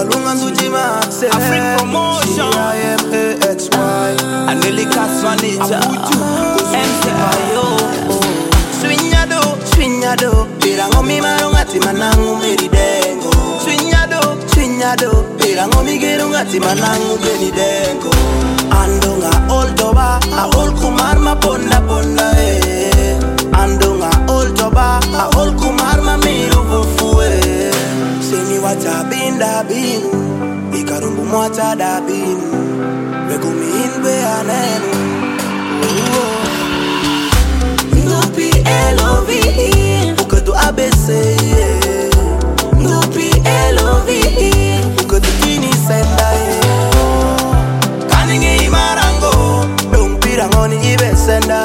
Balunga Nduchima, African Promotion, CIMAXY, Angelica Swanita, MC Mayo, Swinyado, Pirango mi marungati manangu meridengo. Swinyado, Pirango mi gerungati manangu benidengo. Andonga old toba, a old kumar ma ponda eh. Andonga old toba, a old kumar ma miru fufue. Semi wata binda binu, ikarumbu mwata da binu. Regumi inbe anenu. Nupi L-O-V-E, uke tu ABC, Nupi L-O-V-E, uke tu kini senda. Kaninge imarango, dong pirangoni ibe senda.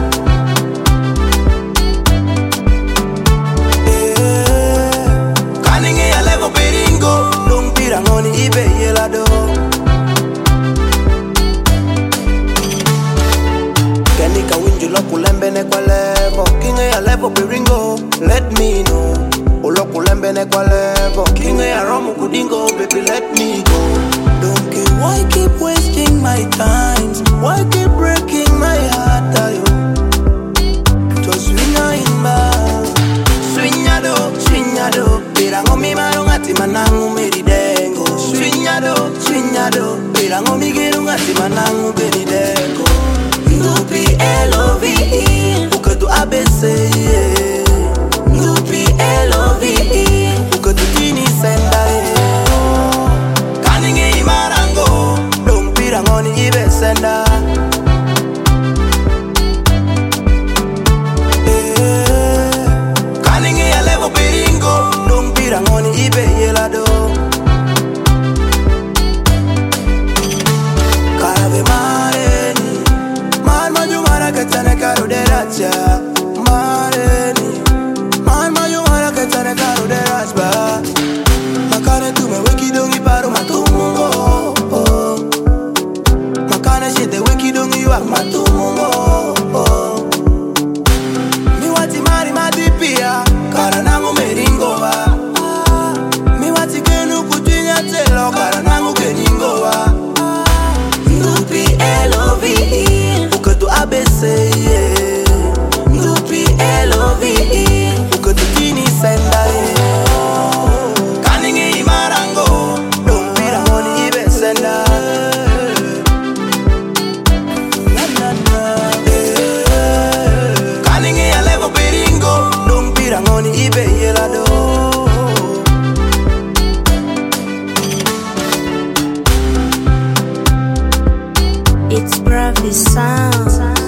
Kaninge yalevo peringo, dong pirangoni ibe yelado. Kenika winju lokulembe ne kwa levo, kinge ya levo piringo, let me know. Olokulembe ne kwa levo, kinge ya romu kudingo, baby let me go. Don't care, why keep wasting my time? Why keep breaking my heart, ayo? Just swinga imba. Swinyado, pirango mi marungati manangu meridengo. Swinyado, pirango mi gerungati manangu benidengo. Nupi L-O-V-E, uke tu ABC, Nupi L-O-V-E, uke tu kini senda. Kaninge imarango, dong pirangoni ibe senda. Kaninge yalevo piringo, dong pirangoni ibe yelado. Karave mareni, man majumara ketane karu deracha. Mareni, man majumara ketane karu derachba. Makane tume wiki dongi paru matumungo. Makane shite wiki dongi wak matumungo. Mi wati mari madipia, karanangu meringo wa. Mi wati kenu kujinya telo, karanangu keningo wa. Nupi L-O-V-E, uke tu ABC, Nupi L-O-V-E, uke tu kini senda. Kaninge imarango, dong pirangoni ibe senda. Kaninge yalevo piringo, dong pirangoni ibe yelado. It's Bravi Sound.